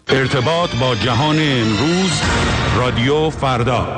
ارتباط با جهان امروز، رادیو فردا.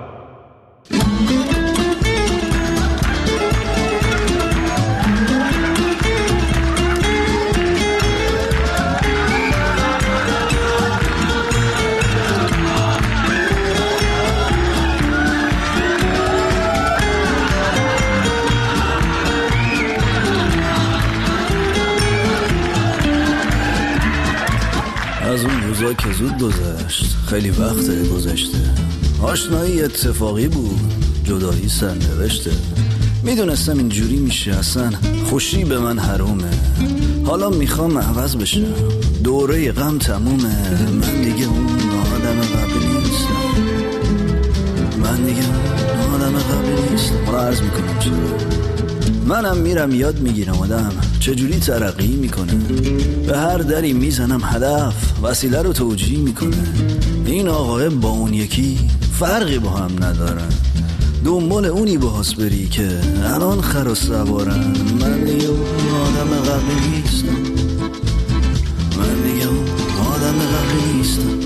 از اون روزا که زود گذشت، خیلی وقت گذشته. آشنایی اتفاقی بود، جدایی سرنوشته. میدونستم اینجوری میشه، اصلا خوشی به من حرومه. حالا میخوام عوض بشم، دوره غم تمومه. من دیگه اون آدم قبلی نیستم، من دیگه اون آدم قبلی نیستم. حالا عرض میکنم چرا. منم میرم یاد میگیرم آدم چجوری ترقی میکنه. به هر دری میزنم هدف وسیله رو توجیه میکنه. این آقای با اون یکی فرقی با هم ندارن، دنبال اونی باز بری که الان خر و سوارن. من دیگه اون آدم قبلی نیستم، من دیگه اون آدم قبلی نیستم.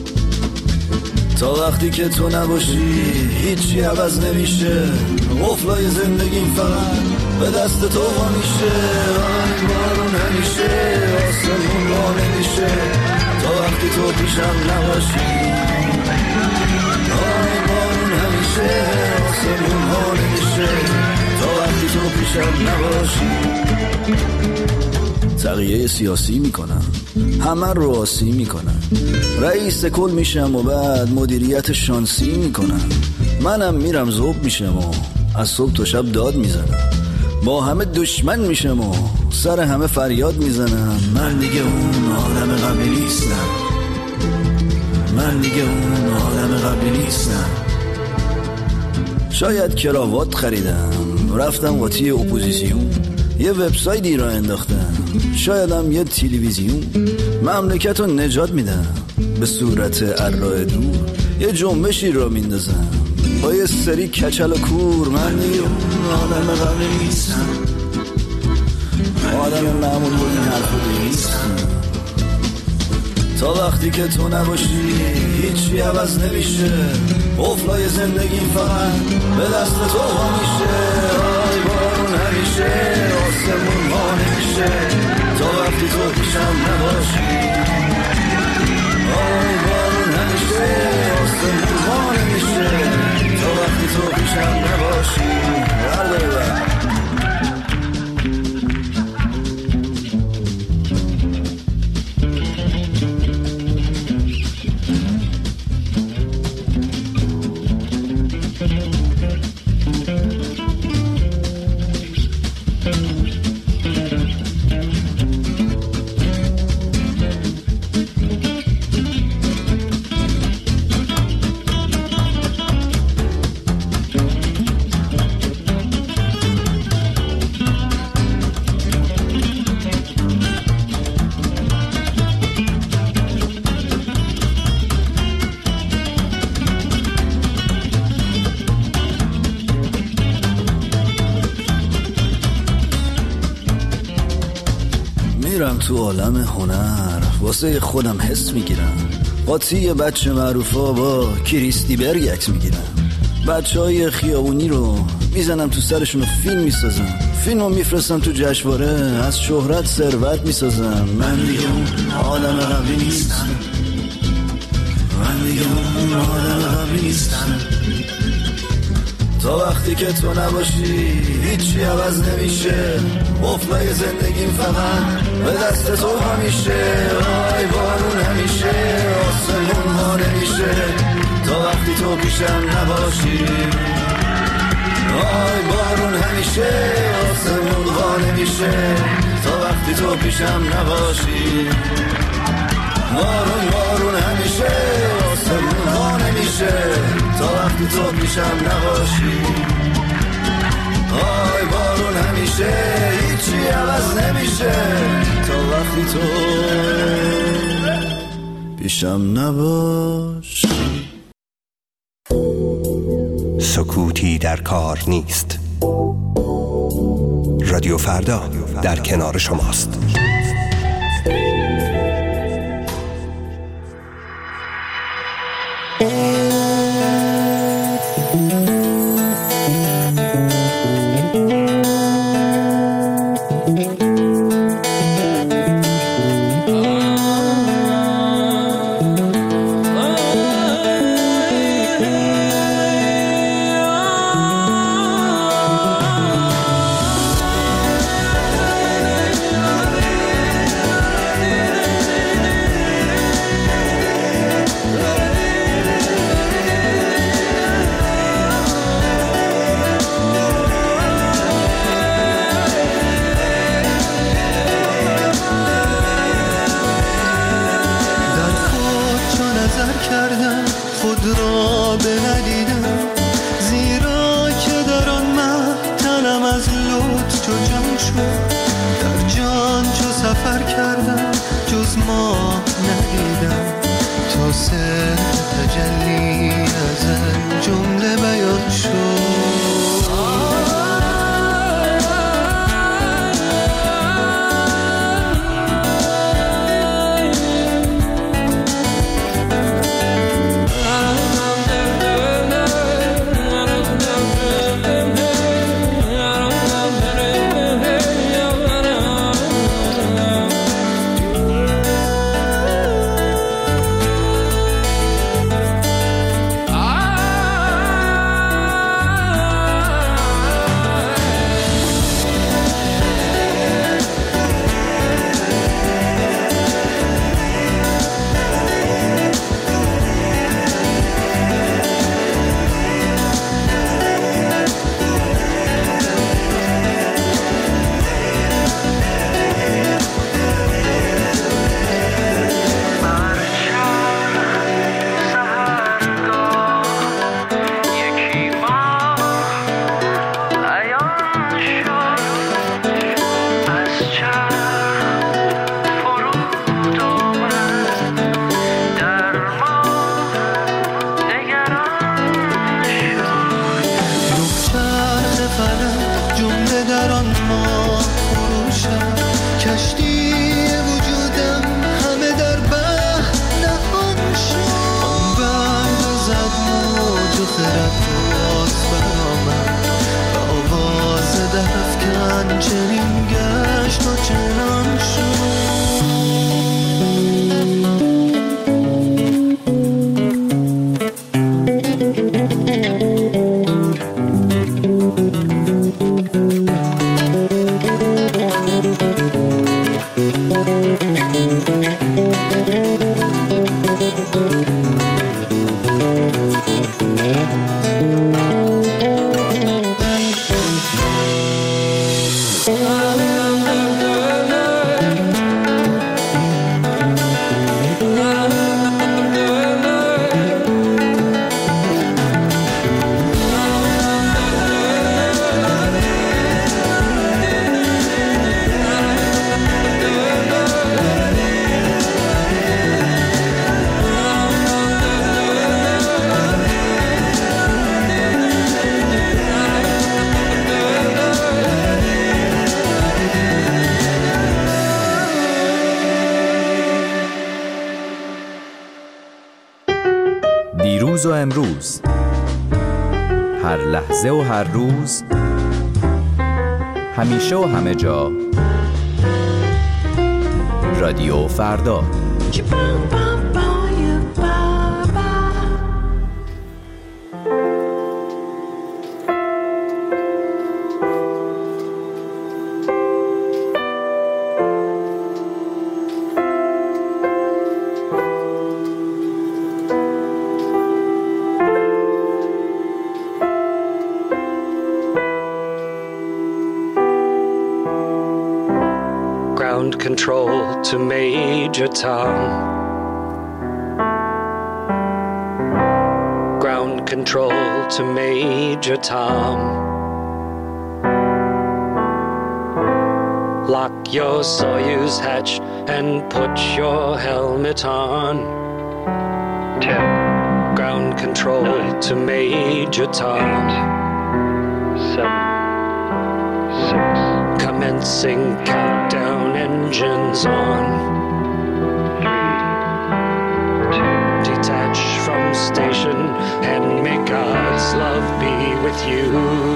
تا وقتی که تو نباشی هیچی عوض نمیشه. قفلای زندگیم فقط به دست تو ها میشه. آی بارون همیشه آسمون ها نمیشه تا وقتی تو پیشم نباشی. آی بارون همیشه آسمون ها نمیشه تا وقتی تو پیشم نباشی. تغییه سیاسی میکنم، همه رو آسی میکنم. رئیس کل میشم و بعد مدیریت شانسی میکنم. منم میرم ذوب میشم و از صبح تا شب داد میزنم. با همه دشمن میشم و سر همه فریاد میزنم. من دیگه اون آدم قبلی نیستم، من دیگه اون آدم قبلی نیستم. شاید کراوات خریدم، رفتم قاطی اپوزیسیون، یه وبسایتی را انداختم، شایدم یه تلویزیون. مملکت رو نجات میدم به صورت ارائه دور، یه جنبشی را میندازم با یه سری کچل و کور. من دیگه اون آدم قبلی نیستم، آدم معمول بود این حرف رو نیستم. تا وقتی که تو نباشی هیچی عوض نمیشه. قفلای زندگیم فقط به دست تو ها میشه. آی بارون همیشه آسمون ها نمیشه تا وقتی تو پیشم نباشی. آی بارون همیشه آسمون ها نمیشه تا وقتی تو پیشم نباشی. میرم تو عالم هنر، واسه خودم حس میگیرم. قاطی بچه معروفا با کریستی برگ عکس میگیرم. بچه های خیابونی رو میزنم تو سرشون و فیلم میسازم. فیلمو میفرستم تو جشنواره، از شهرت ثروت میسازم. من دیگه اون آدم قبلی نیستم، من دیگه اون آدم قبلی نیستم. تا وقتی که تو نباشی هیچی عوض نمیشه. قفلای زندگیم فقط به دست تو همیشه. آی بارون همیشه آسمون ها نمیشه تا وقتی تو پیشم نباشی. آی بارون همیشه آسمون ها نمیشه تا وقتی تو پیشم نباشی. بارون بارون همیشه آسمون ها نمیشه تا وقتی تو پیشم نباشی. آی بارون همیشه هیچی عوض نمیشه تا وقتی تو پیشم نباشی. سکوتی در کار نیست. رادیو فردا در کنار شماست. دیروز و امروز، هر لحظه و هر روز، همیشه و همه جا، رادیو فردا. Ground control to Major Tom. Ground control to Major Tom. Lock your Soyuz hatch and put your helmet on. 10. Ground control 9, to Major Tom. 8, 7, 6. Commencing countdown, engines on. 3, 2. Detach from station, and may God's love be with you.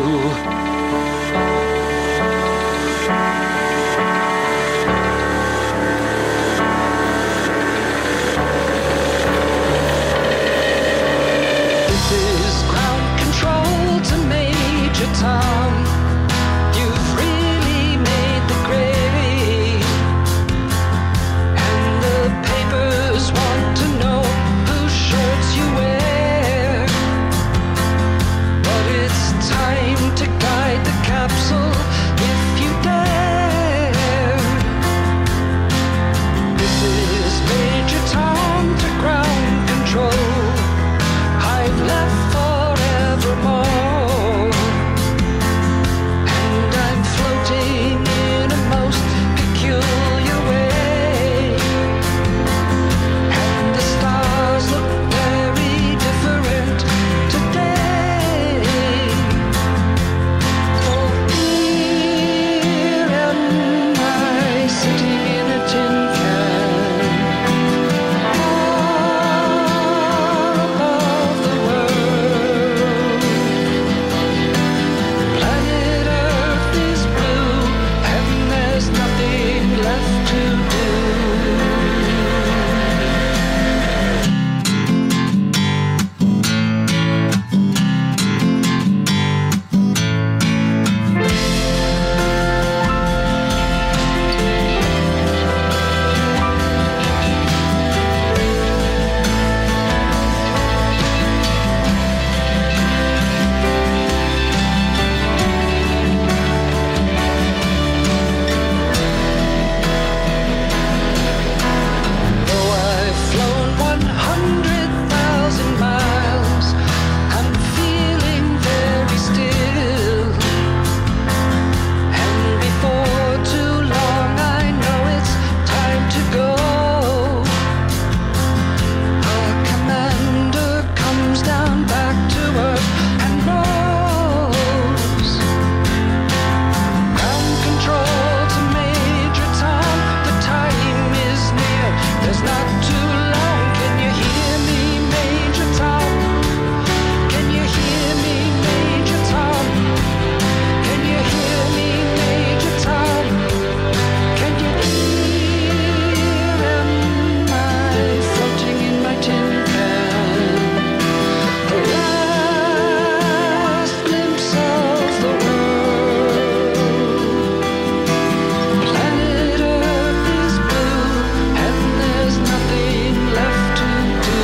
This is ground control to Major Tom. You've really made the grade, and the papers want to know whose shirts you wear. But it's time to guide the capsule if you dare. This is Major Tom to ground control. I've left forevermore, and I'm floating in a most peculiar way, and the stars look very different today. For here am I sitting in a tin can, far above the world. Planet Earth is blue, and there's nothing left to do. Though I've flown 100,000 miles, I'm feeling very still. And before too long, I know it's time to go. Our commander comes down back to Earth and knows. Ground control to Major Tom, the time is near. There's not too long. Can you hear me, Major Tom? Can you hear me, Major Tom? Can you hear me, Major Tom? Can you hear am I floating in my tin can? The last glimpse of the world. Planet Earth is blue, and there's nothing left to do.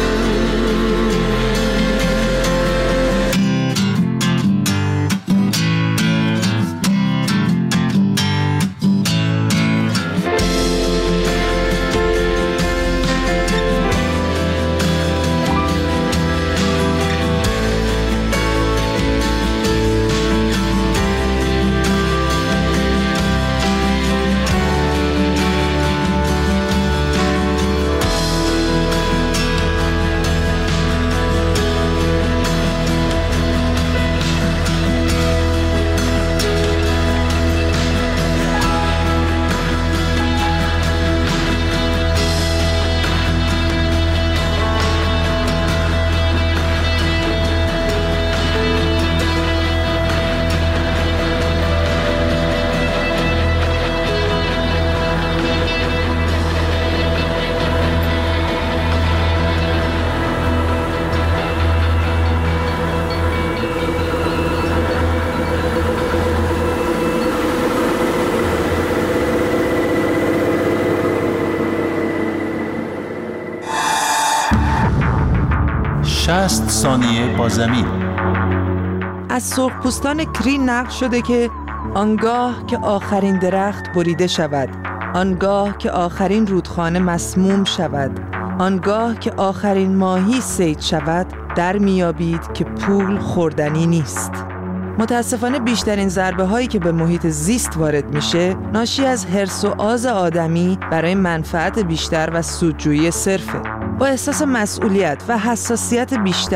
شصت ثانیه با زمین. از سرخپوستان کری نقل شده که آنگاه که آخرین درخت بریده شود، آنگاه که آخرین رودخانه مسموم شود، آنگاه که آخرین ماهی صید شود، در میابید که پول خوردنی نیست. متاسفانه بیشترین ضربه هایی که به محیط زیست وارد میشه ناشی از حرص و آز آدمی برای منفعت بیشتر و سودجویی صرفه. با احساس مسئولیت و حساسیت بیشتر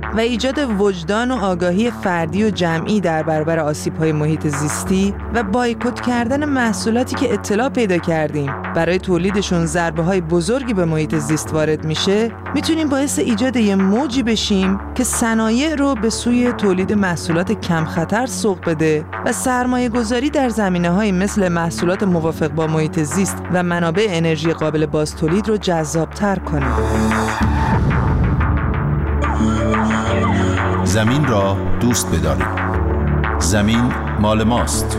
و ایجاد وجدان و آگاهی فردی و جمعی در برابر آسیب‌های محیط زیستی و بایکوت کردن محصولاتی که اطلاع پیدا کردیم برای تولیدشون ضربه‌های بزرگی به محیط زیست وارد میشه، میتونیم باعث ایجاد یه موجی بشیم که صنایع رو به سوی تولید محصولات کم خطر سوق بده و سرمایه‌گذاری در زمینه‌های مثل محصولات موافق با محیط زیست و منابع انرژی قابل بازتولید رو جذاب‌تر کنه. زمین را دوست بدارید. زمین مال ماست.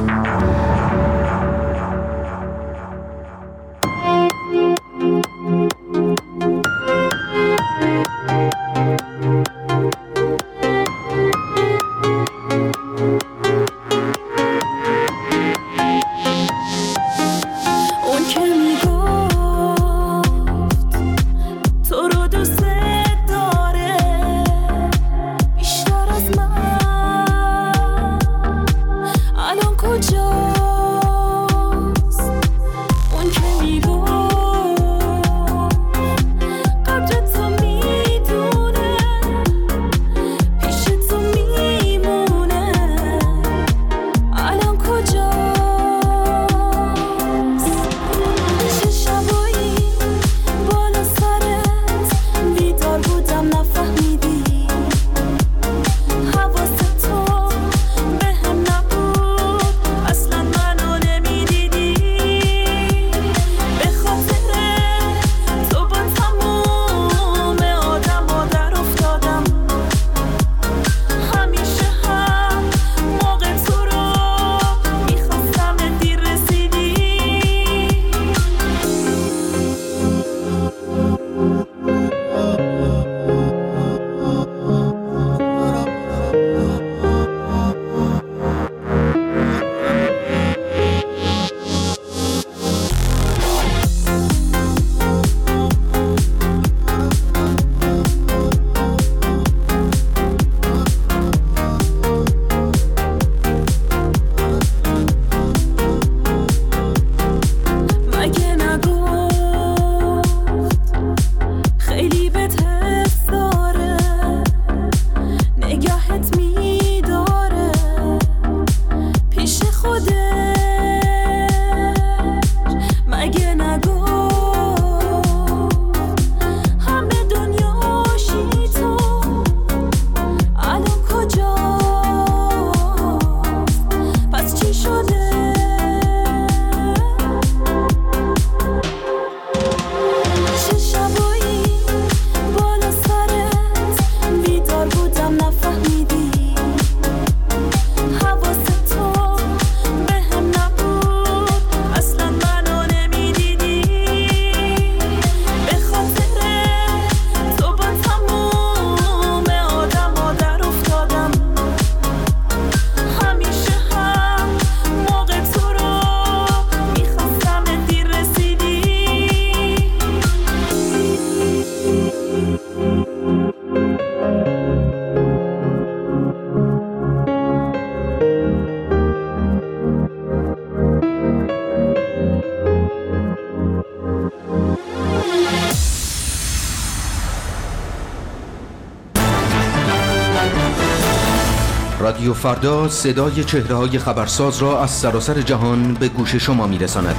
رادیو فردا صدای چهره‌های خبرساز را از سراسر جهان به گوش شما می‌رساند.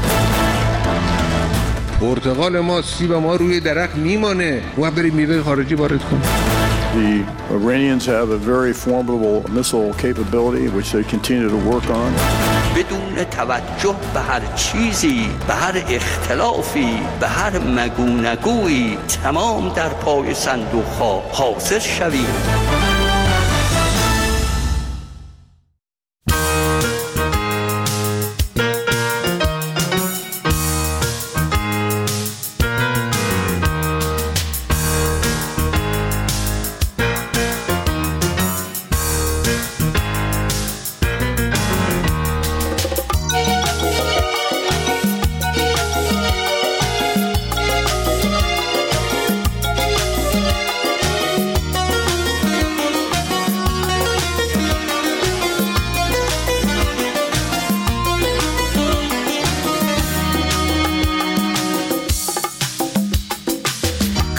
پرتقال ما، سیب ما روی درخت میمانه و بریم میوه خارجی وارد کنیم. The Iranians have a very formidable missile capability which they continue to work on. بدون توجه به هر چیزی، به هر اختلافی، به هر مگونگویی تمام در پای صندوق‌ها حاضر شویم.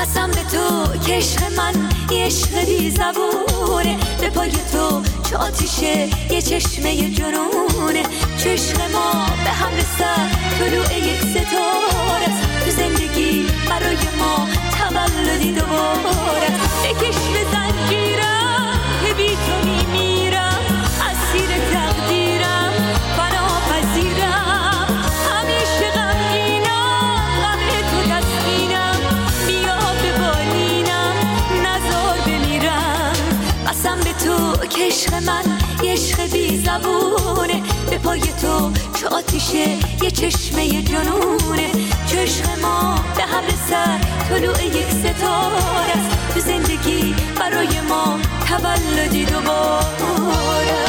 قسم به تو که عشق من یه عشق بی زبونه، به پای تو چه آتیشه یه چشمه جنونه، چه عشق ما به هم رسد طلوع یک ستاره است، تو زندگی برای ما تولدی دوباره است، بکش به زنجیرم که بی تو میمیرم، اسیر تقدیرم بنا پذیرم، همیشه غمگینم غم تو تسکینم، بیا به بالینم نزار بمیرم، قسم به تو که عشق من یه عشق بی زبونه، به پای تو چه آتیشه یه چشمه جنونه، چه عشق ما به هم رسد طلوع یک ستاره است، تو زندگی برای ما تولدی دوباره.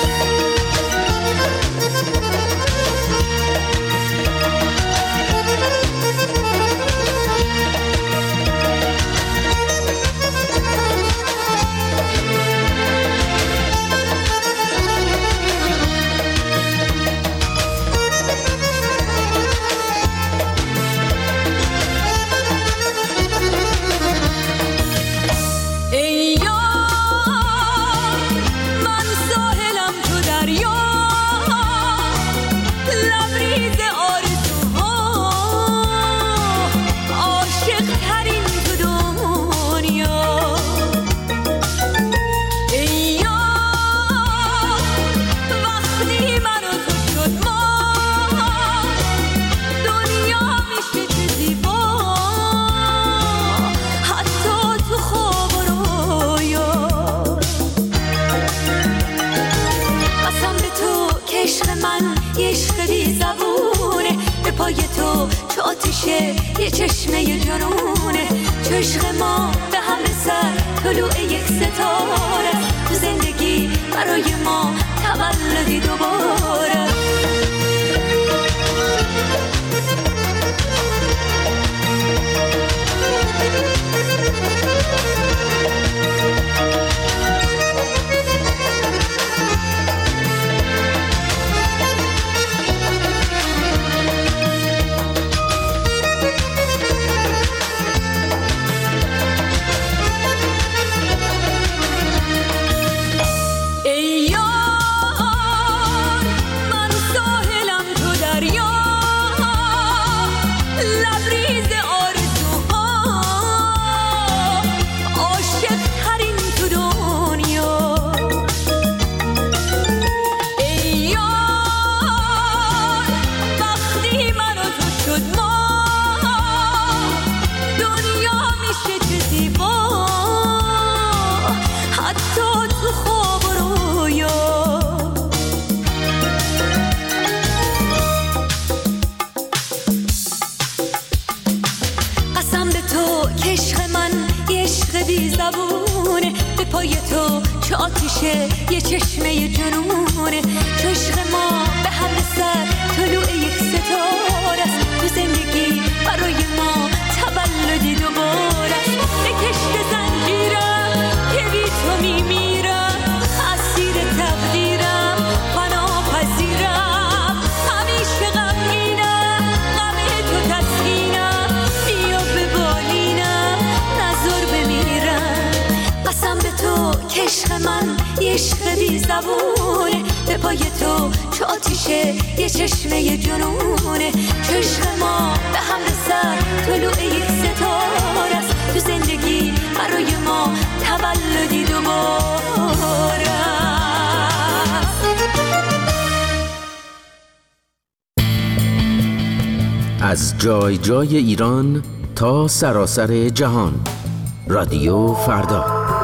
یه چشمه جنونه، چه عشق ما به هم رسد طلوع یک ستاره است، تو زندگی برای ما تولدی دوباره. یه چشمه جنونه، چه عشق ما به هم رسد طلوع یک ستاره است، تو زندگی برای ما تولدی دوباره است، بکش به زنجیرم که بی تو میمیرم، اسیر تقدیرم بنا پذیرم، همیشه غمگینم غم تو تسکینم، بیا به بالینم نزار بمیرم، قسم به تو که عشق من یه عشق بی زبونه، به پای تو چه آتیشه یه چشمه جنونه، چه عشق ما به هم رسد طلوع یک ستاره است، تو زندگی برای ما تولدی دوباره. از جای جای ایران تا سراسر جهان، رادیو فردا.